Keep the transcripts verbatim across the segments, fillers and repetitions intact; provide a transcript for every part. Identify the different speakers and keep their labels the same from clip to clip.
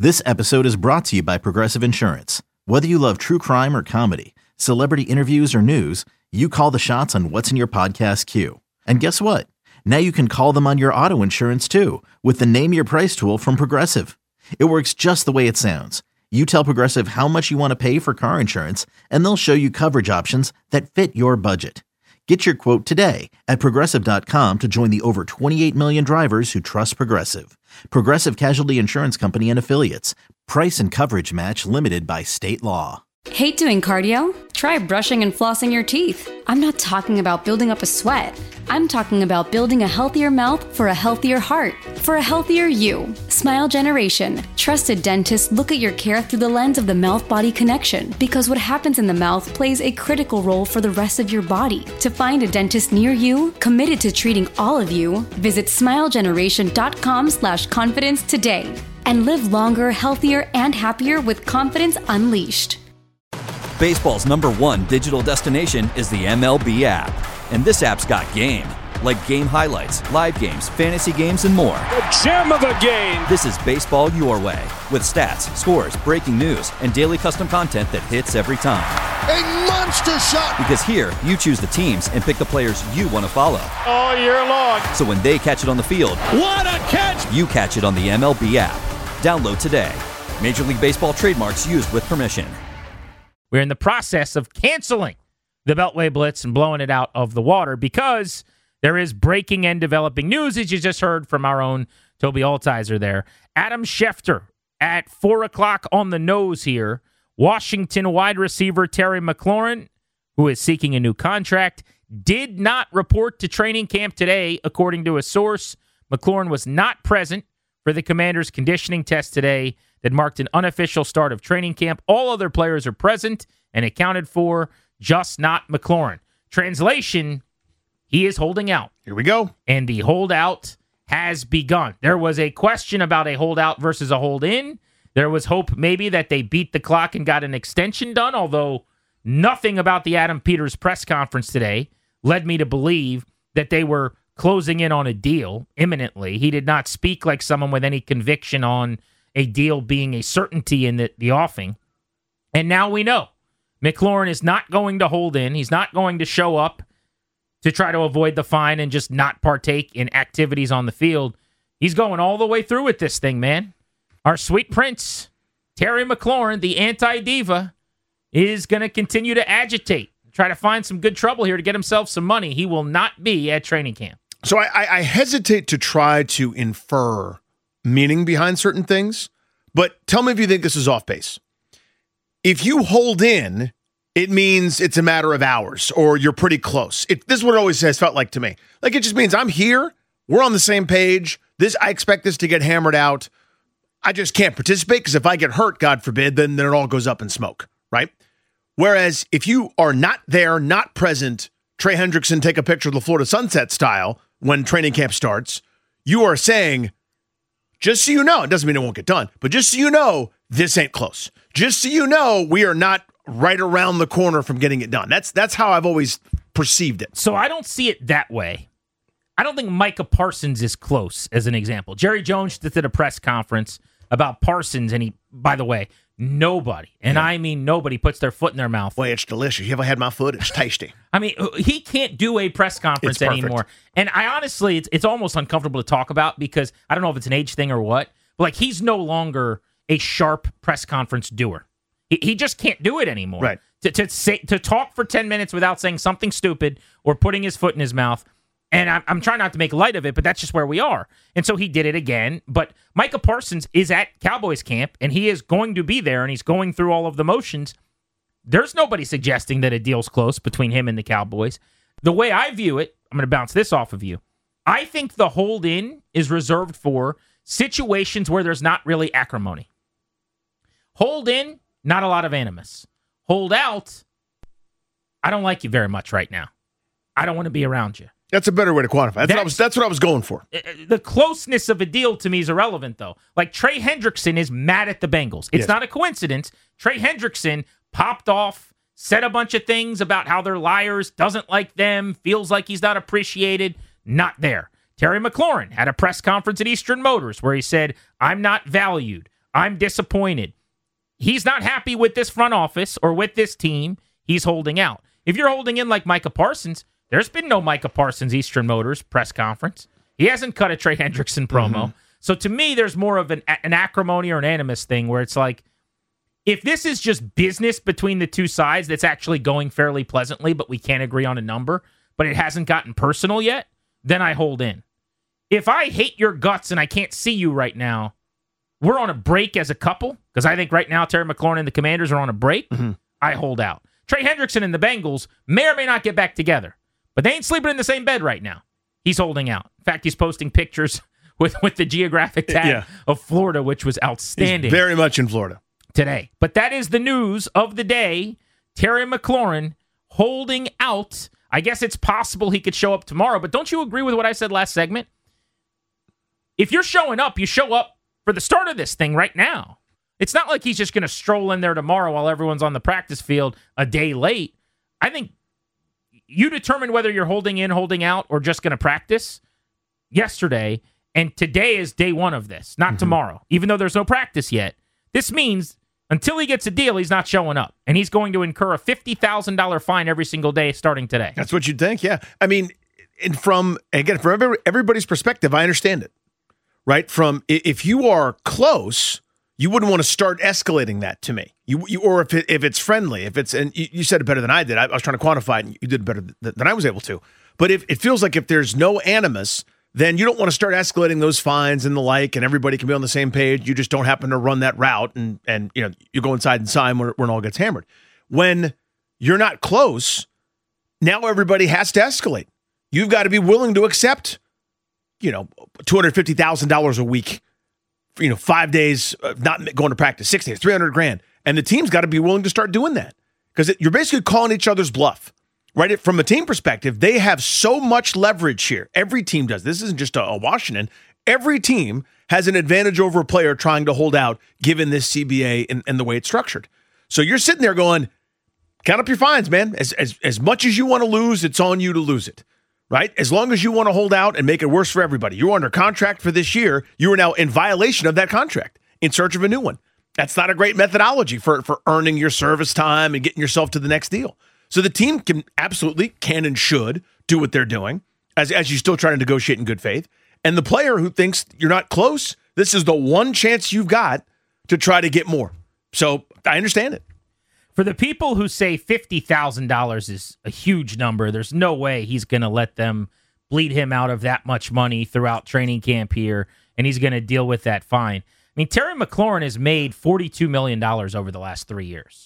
Speaker 1: This episode is brought to you by Progressive Insurance. Whether you love true crime or comedy, celebrity interviews or news, you call the shots on what's in your podcast queue. And guess what? Now you can call them on your auto insurance too with the Name Your Price tool from Progressive. It works just the way it sounds. You tell Progressive how much you want to pay for car insurance, and they'll show you coverage options that fit your budget. Get your quote today at Progressive dot com to join the over twenty-eight million drivers who trust Progressive. Progressive Casualty Insurance Company and Affiliates. Price and coverage match limited by state law.
Speaker 2: Hate doing cardio? Try brushing and flossing your teeth. I'm not talking about building up a sweat. I'm talking about building a healthier mouth for a healthier heart, for a healthier you. Smile Generation. Trusted dentists look at your care through the lens of the mouth-body connection, because what happens in the mouth plays a critical role for the rest of your body. To find a dentist near you, committed to treating all of you, visit smile generation dot com slash confidence today. And live longer, healthier, and happier with confidence unleashed.
Speaker 3: Baseball's number one digital destination is the M L B app. And this app's got game. Like game highlights, live games, fantasy games, and more.
Speaker 4: The gem of the game!
Speaker 3: This is baseball your way. With stats, scores, breaking news, and daily custom content that hits every time.
Speaker 5: A monster shot!
Speaker 3: Because here, you choose the teams and pick the players you want to follow.
Speaker 4: All year long.
Speaker 3: So when they catch it on the field,
Speaker 4: what a catch!
Speaker 3: You catch it on the M L B app. Download today. Major League Baseball trademarks used with permission.
Speaker 6: We're in the process of canceling the Beltway Blitz and blowing it out of the water because there is breaking and developing news, as you just heard from our own Toby Altizer there. Adam Schefter at four o'clock on the nose here. Washington wide receiver Terry McLaurin, who is seeking a new contract, did not report to training camp today, according to a source. McLaurin was not present for the Commanders' conditioning test today that marked an unofficial start of training camp. All other players are present and accounted for, just not McLaurin. Translation, he is holding out.
Speaker 5: Here we go.
Speaker 6: And the holdout has begun. There was a question about a holdout versus a hold-in. There was hope maybe that they beat the clock and got an extension done, although nothing about the Adam Peters press conference today led me to believe that they were closing in on a deal imminently. He did not speak like someone with any conviction on a deal being a certainty in the, the offing. And now we know McLaurin is not going to hold in. He's not going to show up to try to avoid the fine and just not partake in activities on the field. He's going all the way through with this thing, man. Our sweet prince, Terry McLaurin, the anti-diva, is going to continue to agitate, try to find some good trouble here to get himself some money. He will not be at training camp.
Speaker 5: So I, I hesitate to try to infer meaning behind certain things, but tell me if you think this is off base. If you hold in, it means it's a matter of hours or you're pretty close. It, this is what it always has felt like to me. Like, it just means I'm here, we're on the same page, This I expect this to get hammered out. I just can't participate because if I get hurt, God forbid, then, then it all goes up in smoke, right? Whereas if you are not there, not present, Trey Hendrickson take a picture of the Florida Sunset style when training camp starts, you are saying, just so you know, it doesn't mean it won't get done, but just so you know, this ain't close. Just so you know, we are not right around the corner from getting it done. That's that's how I've always perceived it.
Speaker 6: So I don't see it that way. I don't think Micah Parsons is close, as an example. Jerry Jones just did a press conference about Parsons, and he, by the way, nobody, and yeah. I mean nobody, puts their foot in their mouth.
Speaker 5: Boy, it's delicious. You ever had my foot? It's tasty.
Speaker 6: I mean, he can't do a press conference anymore. And I honestly, it's it's almost uncomfortable to talk about because I don't know if it's an age thing or what, but like he's no longer a sharp press conference doer. He, he just can't do it anymore.
Speaker 5: Right.
Speaker 6: To, to, say, to talk for ten minutes without saying something stupid or putting his foot in his mouth. And I'm, I'm trying not to make light of it, but that's just where we are. And so he did it again. But Micah Parsons is at Cowboys camp, and he is going to be there, and he's going through all of the motions. There's nobody suggesting that a deal's close between him and the Cowboys. The way I view it, I'm going to bounce this off of you. I think the hold-in is reserved for situations where there's not really acrimony. Hold-in, not a lot of animus. Hold out, I don't like you very much right now. I don't want to be around you.
Speaker 5: That's a better way to quantify. That's, that's, what I was, that's what I was going for.
Speaker 6: The closeness of a deal to me is irrelevant, though. Like, Trey Hendrickson is mad at the Bengals. It's yes. not a coincidence. Trey Hendrickson popped off, said a bunch of things about how they're liars, doesn't like them, feels like he's not appreciated. Not there. Terry McLaurin had a press conference at Eastern Motors where he said, I'm not valued. I'm disappointed. He's not happy with this front office or with this team. He's holding out. If you're holding in like Micah Parsons, there's been no Micah Parsons Eastern Motors press conference. He hasn't cut a Trey Hendrickson promo. Mm-hmm. So to me, there's more of an, an acrimony or an animus thing where it's like, if this is just business between the two sides that's actually going fairly pleasantly, but we can't agree on a number, but it hasn't gotten personal yet, then I hold in. If I hate your guts and I can't see you right now, we're on a break as a couple, because I think right now Terry McLaurin and the Commanders are on a break, mm-hmm. I hold out. Trey Hendrickson and the Bengals may or may not get back together, but they ain't sleeping in the same bed right now. He's holding out. In fact, he's posting pictures with, with the geographic tag yeah. of Florida, which was outstanding.
Speaker 5: He's very much in Florida
Speaker 6: today. But that is the news of the day. Terry McLaurin holding out. I guess it's possible he could show up tomorrow, but don't you agree with what I said last segment? If you're showing up, you show up for the start of this thing right now. It's not like he's just going to stroll in there tomorrow while everyone's on the practice field a day late. I think you determine whether you're holding in, holding out, or just going to practice yesterday, and today is day one of this, not mm-hmm. tomorrow, even though there's no practice yet. This means until he gets a deal, he's not showing up, and he's going to incur a fifty thousand dollars fine every single day starting today.
Speaker 5: That's what you'd think, yeah. I mean, and from, again, from every, everybody's perspective, I understand it, right? From if you are close, you wouldn't want to start escalating that to me. You, you or if it, if it's friendly, if it's, and you, you said it better than I did. I, I was trying to quantify it, and you did it better th- than I was able to. But if it feels like if there's no animus, then you don't want to start escalating those fines and the like, and everybody can be on the same page. You just don't happen to run that route, and and you know you go inside and sign when, when it all gets hammered. When you're not close, now everybody has to escalate. You've got to be willing to accept, you know, two hundred fifty thousand dollars a week, you know, five days of not going to practice, six days, three hundred grand, and the team's got to be willing to start doing that because you're basically calling each other's bluff. Right, from a team perspective, they have so much leverage here. Every team does. This isn't just a, a Washington. Every team has an advantage over a player trying to hold out, given this C B A and, and the way it's structured. So you're sitting there going, count up your fines, man. As, as, as much as you want to lose, it's on you to lose it. Right? As long as you want to hold out and make it worse for everybody. You're under contract for this year. You are now in violation of that contract in search of a new one. That's not a great methodology for, for earning your service time and getting yourself to the next deal. So the team can absolutely, can and should do what they're doing as, as you still try to negotiate in good faith. And the player who thinks you're not close, this is the one chance you've got to try to get more. So I understand it.
Speaker 6: For the people who say fifty thousand dollars is a huge number, there's no way he's going to let them bleed him out of that much money throughout training camp here, and he's going to deal with that fine. I mean, Terry McLaurin has made forty-two million dollars over the last three years.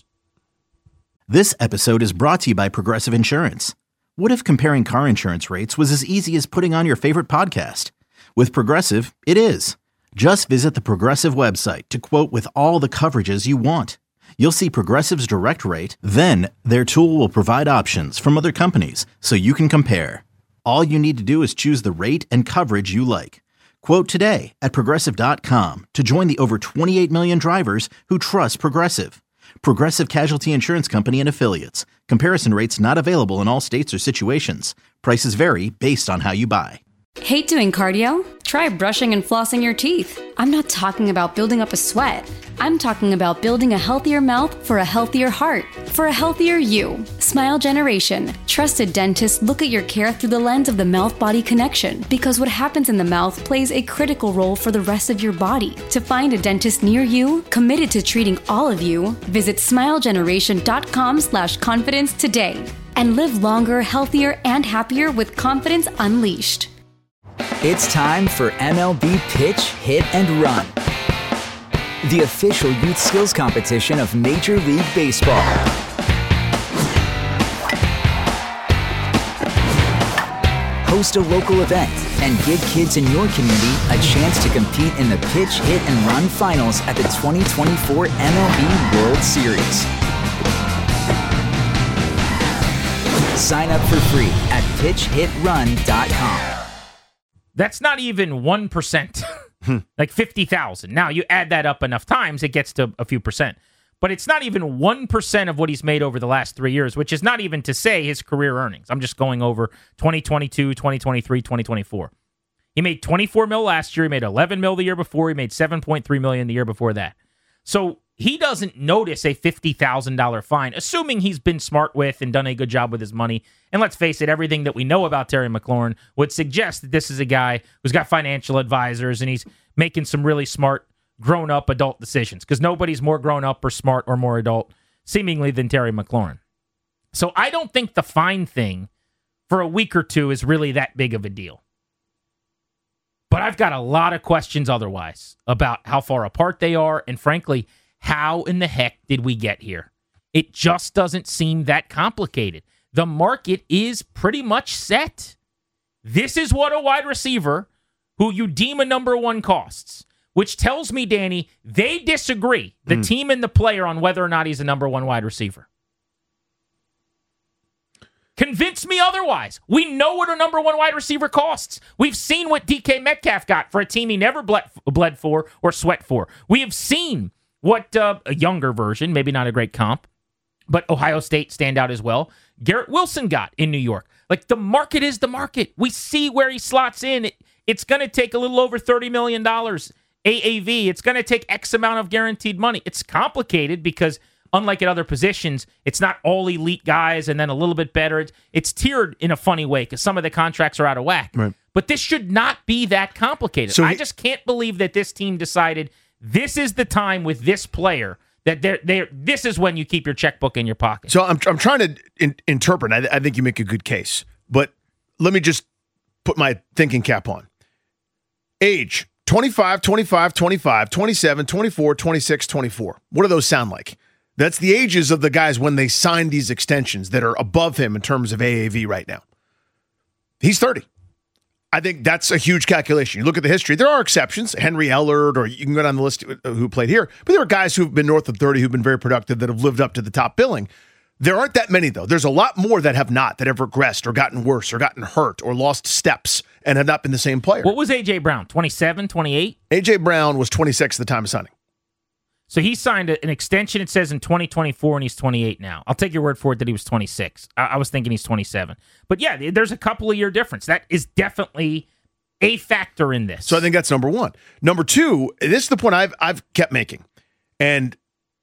Speaker 1: This episode is brought to you by Progressive Insurance. What if comparing car insurance rates was as easy as putting on your favorite podcast? With Progressive, it is. Just visit the Progressive website to quote with all the coverages you want. You'll see Progressive's direct rate, then their tool will provide options from other companies so you can compare. All you need to do is choose the rate and coverage you like. Quote today at Progressive dot com to join the over twenty-eight million drivers who trust Progressive. Progressive Casualty Insurance Company and Affiliates. Comparison rates not available in all states or situations. Prices vary based on how you buy.
Speaker 2: Hate doing cardio? Try brushing and flossing your teeth. I'm not talking about building up a sweat. I'm talking about building a healthier mouth for a healthier heart, for a healthier you. Smile Generation. Trusted dentists look at your care through the lens of the mouth-body connection because what happens in the mouth plays a critical role for the rest of your body. To find a dentist near you, committed to treating all of you, visit smilegeneration.com slash confidence today and live longer, healthier, and happier with confidence unleashed.
Speaker 7: It's time for M L B Pitch, Hit, and Run, the official youth skills competition of Major League Baseball. Host a local event and give kids in your community a chance to compete in the Pitch, Hit, and Run finals at the twenty twenty-four M L B World Series. Sign up for free at pitch hit run dot com.
Speaker 6: That's not even one percent, like fifty thousand. Now, you add that up enough times, it gets to a few percent. But it's not even one percent of what he's made over the last three years, which is not even to say his career earnings. I'm just going over twenty twenty-two, twenty twenty-three, twenty twenty-four. He made twenty-four mil last year. He made eleven mil the year before. He made seven point three million the year before that. So he doesn't notice a fifty thousand dollars fine, assuming he's been smart with and done a good job with his money. And let's face it, everything that we know about Terry McLaurin would suggest that this is a guy who's got financial advisors and he's making some really smart, grown-up adult decisions, because nobody's more grown-up or smart or more adult, seemingly, than Terry McLaurin. So I don't think the fine thing for a week or two is really that big of a deal. But I've got a lot of questions otherwise about how far apart they are, and frankly, how in the heck did we get here? It just doesn't seem that complicated. The market is pretty much set. This is what a wide receiver who you deem a number one costs, which tells me, Danny, they disagree, the mm. team and the player, on whether or not he's a number one wide receiver. Convince me otherwise. We know what a number one wide receiver costs. We've seen what D K Metcalf got for a team he never bled, bled for or sweat for. We have seen what uh, a younger version, maybe not a great comp, but Ohio State stand out as well, Garrett Wilson got in New York. Like, the market is the market. We see where he slots in. It, it's going to take a little over thirty million dollars A A V. It's going to take X amount of guaranteed money. It's complicated because, unlike at other positions, it's not all elite guys and then a little bit better. It's, it's tiered in a funny way because some of the contracts are out of whack. Right. But this should not be that complicated. So he, I just can't believe that this team decided this is the time with this player that they're, they're, this is when you keep your checkbook in your pocket.
Speaker 5: So I'm I'm trying to in, interpret. I, I think you make a good case. But let me just put my thinking cap on. Age, twenty-five, twenty-five, twenty-five, twenty-seven, twenty-four, twenty-six, twenty-four. What do those sound like? That's the ages of the guys when they signed these extensions that are above him in terms of A A V right now. He's thirty. I think that's a huge calculation. You look at the history. There are exceptions. Henry Ellard, or you can go down the list who played here. But there are guys who've been north of thirty who've been very productive that have lived up to the top billing. There aren't that many, though. There's a lot more that have not, that have regressed or gotten worse or gotten hurt or lost steps and have not been the same player.
Speaker 6: What was A J. Brown? twenty-seven, twenty-eight?
Speaker 5: A J. Brown was twenty-six at the time of signing.
Speaker 6: So he signed an extension, it says, in twenty twenty-four, and he's twenty-eight now. I'll take your word for it that he was twenty-six. I, I was thinking he's twenty-seven. But yeah, there's a couple of year difference. That is definitely a factor in this.
Speaker 5: So I think that's number one. Number two, this is the point I've I've kept making. And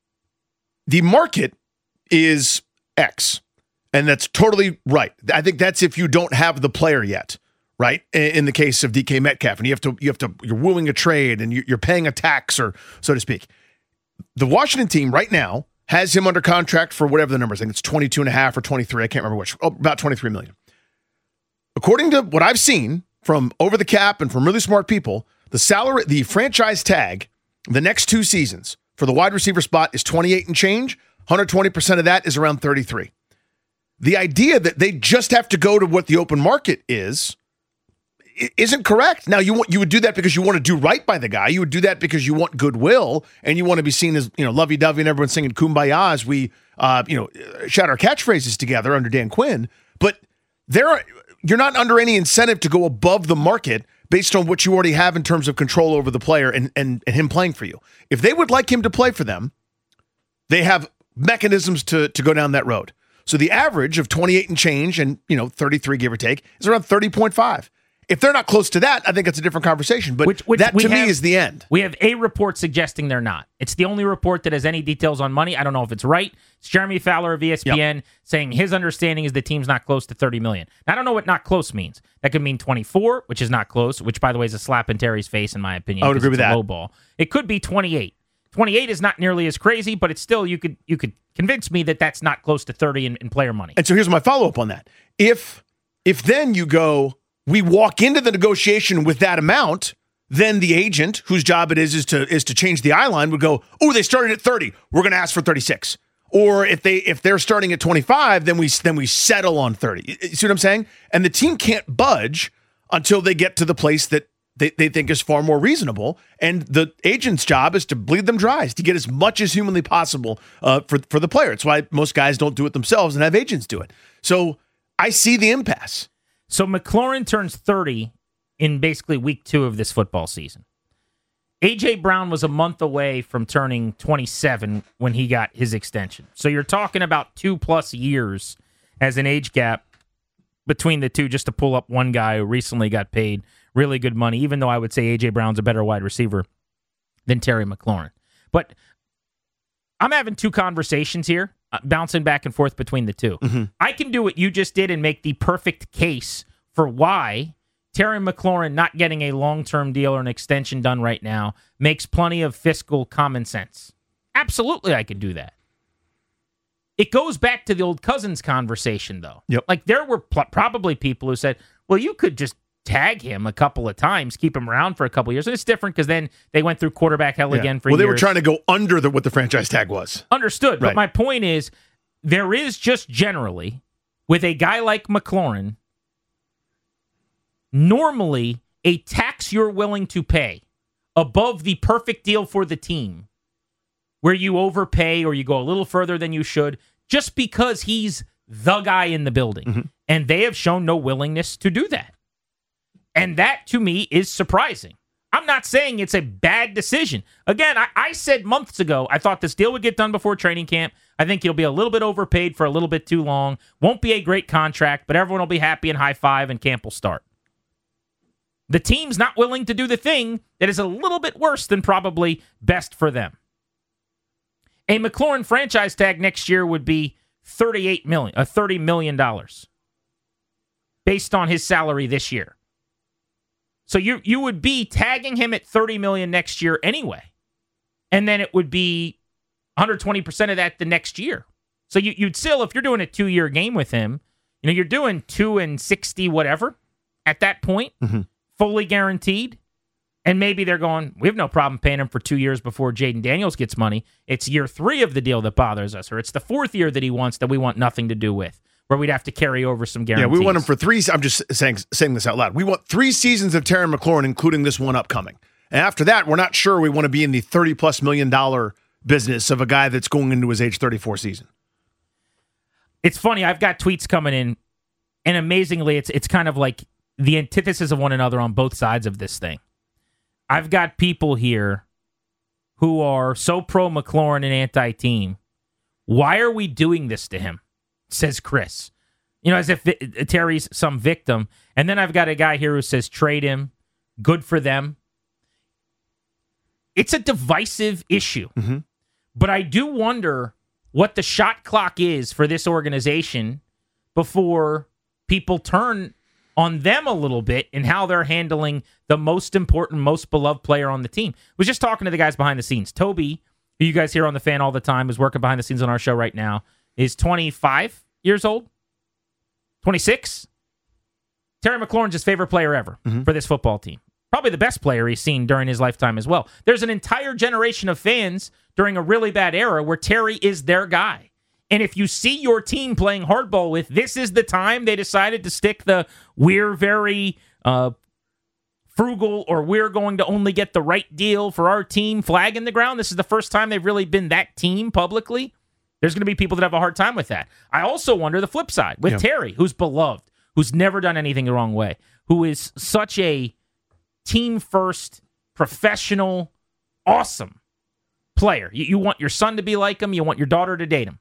Speaker 5: the market is X. And that's totally right. I think that's if you don't have the player yet, right? In the case of D K Metcalf, and you have to, you have to, you're wooing a trade and you're paying a tax, or so to speak. The Washington team right now has him under contract for whatever the numbers. I think it's twenty-two and a half or twenty-three. I can't remember which. Oh, about twenty-three million. According to what I've seen from over the cap and from really smart people, the salary, the franchise tag, the next two seasons for the wide receiver spot is twenty-eight and change. one hundred twenty percent of that is around thirty-three. The idea that they just have to go to what the open market is isn't correct. Now, you want, you would do that because you want to do right by the guy. You would do that because you want goodwill and you want to be seen as, you know, lovey-dovey and everyone singing Kumbaya as we, uh, you know, shout our catchphrases together under Dan Quinn. But there are, you're not under any incentive to go above the market based on what you already have in terms of control over the player and, and, and him playing for you. If they would like him to play for them, they have mechanisms to, to go down that road. So the average of twenty-eight and change and, you know, thirty-three, give or take, is around thirty point five. If they're not close to that, I think it's a different conversation. But which, which that, to have, me, is the end.
Speaker 6: We have a report suggesting they're not. It's the only report that has any details on money. I don't know if it's right. It's Jeremy Fowler of E S P N yep. saying his understanding is the team's not close to thirty million dollars. Now, I don't know what not close means. That could mean twenty-four, which is not close, which, by the way, is a slap in Terry's face, in my opinion.
Speaker 5: I would agree with that.
Speaker 6: Low ball. It could be twenty-eight. twenty-eight is not nearly as crazy, but it's still, you could you could convince me that that's not close to thirty in, in player money.
Speaker 5: And so here's my follow-up on that. If If then you go, we walk into the negotiation with that amount, then the agent, whose job it is is to is to change the eye line, would go, oh, they started at thirty. We're going to ask for thirty-six. Or if they if they're starting at twenty-five, then we then we settle on thirty. You see what I'm saying? And the team can't budge until they get to the place that they, they think is far more reasonable. And the agent's job is to bleed them dry, is to get as much as humanly possible uh, for, for the player. It's why most guys don't do it themselves and have agents do it. So I see the impasse.
Speaker 6: So McLaurin turns thirty in basically week two of this football season. A J. Brown was a month away from turning twenty-seven when he got his extension. So you're talking about two plus years as an age gap between the two, just to pull up one guy who recently got paid really good money, even though I would say A J. Brown's a better wide receiver than Terry McLaurin. But I'm having two conversations here, uh, bouncing back and forth between the two. Mm-hmm. I can do what you just did and make the perfect case for why Terry McLaurin not getting a long-term deal or an extension done right now makes plenty of fiscal common sense. Absolutely, I can do that. It goes back to the old Cousins conversation, though.
Speaker 5: Yep.
Speaker 6: Like, there were pl- probably people who said, well, you could just tag him a couple of times, keep him around for a couple of years. And it's different because then they went through quarterback hell
Speaker 5: yeah.
Speaker 6: again for
Speaker 5: well,
Speaker 6: years.
Speaker 5: Well, they were trying to go under the, what the franchise tag was.
Speaker 6: Understood.
Speaker 5: Right.
Speaker 6: But my point is, there is just generally, with a guy like McLaurin, normally a tax you're willing to pay above the perfect deal for the team, where you overpay or you go a little further than you should, just because he's the guy in the building. Mm-hmm. And they have shown no willingness to do that. And that, to me, is surprising. I'm not saying it's a bad decision. Again, I, I said months ago, I thought this deal would get done before training camp. I think he'll be a little bit overpaid for a little bit too long. Won't be a great contract, but everyone will be happy and high five, and camp will start. The team's not willing to do the thing that is a little bit worse than probably best for them. A McLaurin franchise tag next year would be thirty-eight million dollars, uh, thirty million dollars based on his salary this year. So you you would be tagging him at thirty million dollars next year anyway. And then it would be one hundred twenty percent of that the next year. So you, you'd still, if you're doing a two-year game with him, you know, you're doing two and sixty whatever at that point, mm-hmm. fully guaranteed. And maybe they're going, we have no problem paying him for two years before Jaden Daniels gets money. It's year three of the deal that bothers us, or it's the fourth year that he wants that we want nothing to do with, where we'd have to carry over some guarantees.
Speaker 5: Yeah, we want him for three. I'm just saying saying this out loud. We want three seasons of Terry McLaurin, including this one upcoming. And after that, we're not sure we want to be in the thirty-plus million dollar business of a guy that's going into his age thirty-four season.
Speaker 6: It's funny. I've got tweets coming in, and amazingly, it's it's kind of like the antithesis of one another on both sides of this thing. I've got people here who are so pro McLaurin and anti-team. Why are we doing this to him? Says Chris. You know, as if Terry's some victim. And then I've got a guy here who says trade him. Good for them. It's a divisive issue. Mm-hmm. But I do wonder what the shot clock is for this organization before people turn on them a little bit in how they're handling the most important, most beloved player on the team. I was just talking to the guys behind the scenes. Toby, who you guys hear on the Fan all the time, is working behind the scenes on our show right now, is twenty-five years old, twenty-six. Terry McLaurin's his favorite player ever mm-hmm. for this football team. Probably the best player he's seen during his lifetime as well. There's an entire generation of fans during a really bad era where Terry is their guy. And if you see your team playing hardball with, this is the time they decided to stick the we're very uh, frugal or we're going to only get the right deal for our team flag in the ground. This is the first time they've really been that team publicly. There's going to be people that have a hard time with that. I also wonder the flip side with yeah. Terry, who's beloved, who's never done anything the wrong way, who is such a team-first, professional, awesome player. You, you want your son to be like him. You want your daughter to date him.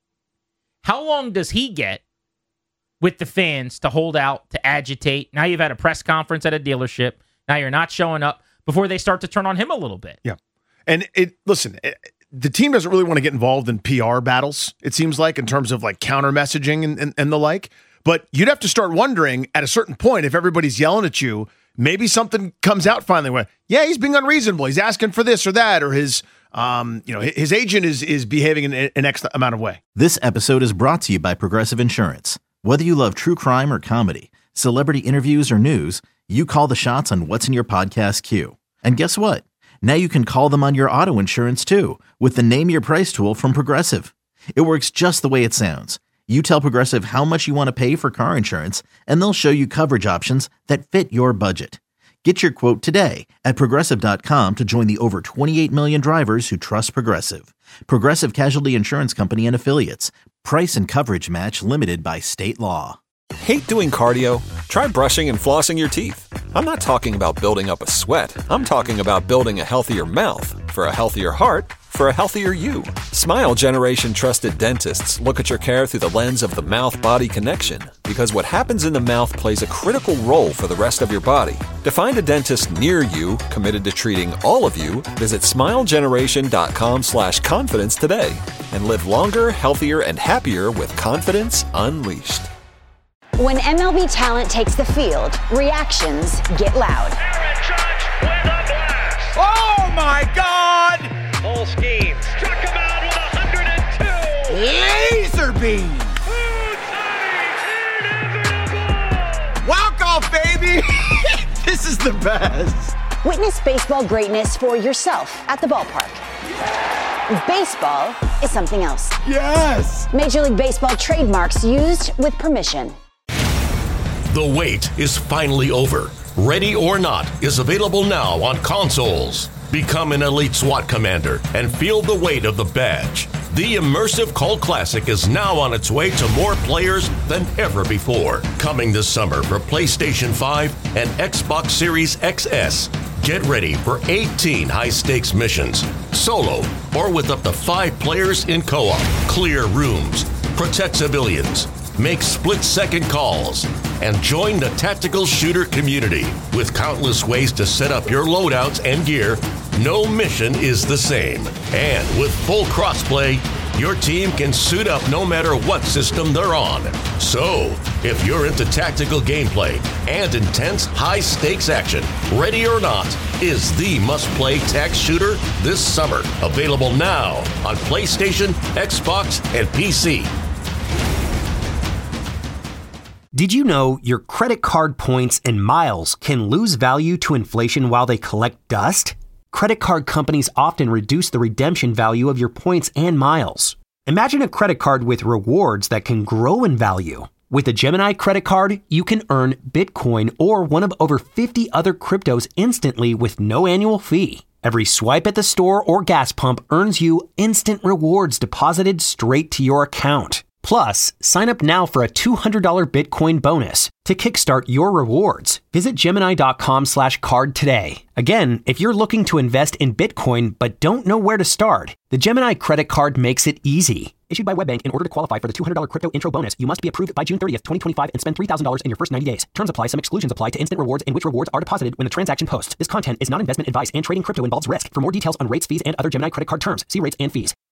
Speaker 6: How long does he get with the fans to hold out, to agitate? Now you've had a press conference at a dealership. Now you're not showing up before they start to turn on him a little bit.
Speaker 5: Yeah. And it listen, it, the team doesn't really want to get involved in P R battles, it seems like, in terms of like counter messaging and, and, and the like. But you'd have to start wondering at a certain point, if everybody's yelling at you, maybe something comes out finally where, yeah, he's being unreasonable. He's asking for this or that, or his Um, you know, his agent is is behaving in an X amount of way.
Speaker 1: This episode is brought to you by Progressive Insurance. Whether you love true crime or comedy, celebrity interviews or news, you call the shots on what's in your podcast queue. And guess what? Now you can call them on your auto insurance too with the Name Your Price tool from Progressive. It works just the way it sounds. You tell Progressive how much you want to pay for car insurance, and they'll show you coverage options that fit your budget. Get your quote today at Progressive dot com to join the over twenty-eight million drivers who trust Progressive. Progressive Casualty Insurance Company and Affiliates. Price and coverage match limited by state law.
Speaker 8: Hate doing cardio? Try brushing and flossing your teeth. I'm not talking about building up a sweat. I'm talking about building a healthier mouth. For a healthier heart, for a healthier you. Smile Generation trusted dentists look at your care through the lens of the mouth-body connection, because what happens in the mouth plays a critical role for the rest of your body. To find a dentist near you committed to treating all of you, visit smilegeneration.com slash confidence today and live longer, healthier, and happier with confidence unleashed.
Speaker 9: When M L B talent takes the field, reactions get loud.
Speaker 4: Aaron Judge with a blast.
Speaker 10: Oh my God!
Speaker 4: Full scheme. Struck him out with one hundred two.
Speaker 10: Laser beam.
Speaker 4: Inevitable.
Speaker 10: Walk off, baby. This is the best.
Speaker 9: Witness baseball greatness for yourself at the ballpark. Baseball is something else.
Speaker 10: Yes.
Speaker 9: Major League Baseball trademarks used with permission.
Speaker 11: The wait is finally over. Ready or Not is available now on consoles. Become an elite SWAT commander and feel the weight of the badge. The immersive cult classic is now on its way to more players than ever before. Coming this summer for PlayStation five and Xbox Series X S. Get ready for eighteen high-stakes missions, solo or with up to five players in co-op. Clear rooms, protect civilians, make split-second calls, and join the tactical shooter community. With countless ways to set up your loadouts and gear, no mission is the same. And with full crossplay, your team can suit up no matter what system they're on. So, if you're into tactical gameplay and intense high-stakes action, Ready or Not is the must-play tac shooter this summer. Available now on PlayStation, Xbox, and P C.
Speaker 12: Did you know your credit card points and miles can lose value to inflation while they collect dust? Credit card companies often reduce the redemption value of your points and miles. Imagine a credit card with rewards that can grow in value. With a Gemini credit card, you can earn Bitcoin or one of over fifty other cryptos instantly with no annual fee. Every swipe at the store or gas pump earns you instant rewards deposited straight to your account. Plus, sign up now for a two hundred dollars Bitcoin bonus to kickstart your rewards. Visit Gemini.com slash card today. Again, if you're looking to invest in Bitcoin but don't know where to start, the Gemini credit card makes it easy. Issued by WebBank, in order to qualify for the two hundred dollars crypto intro bonus, you must be approved by June thirtieth, twenty twenty-five and spend three thousand dollars in your first ninety days. Terms apply. Some exclusions apply to instant rewards and which rewards are deposited when the transaction posts. This content is not investment advice and trading crypto involves risk. For more details on rates, fees, and other Gemini credit card terms, see rates and fees.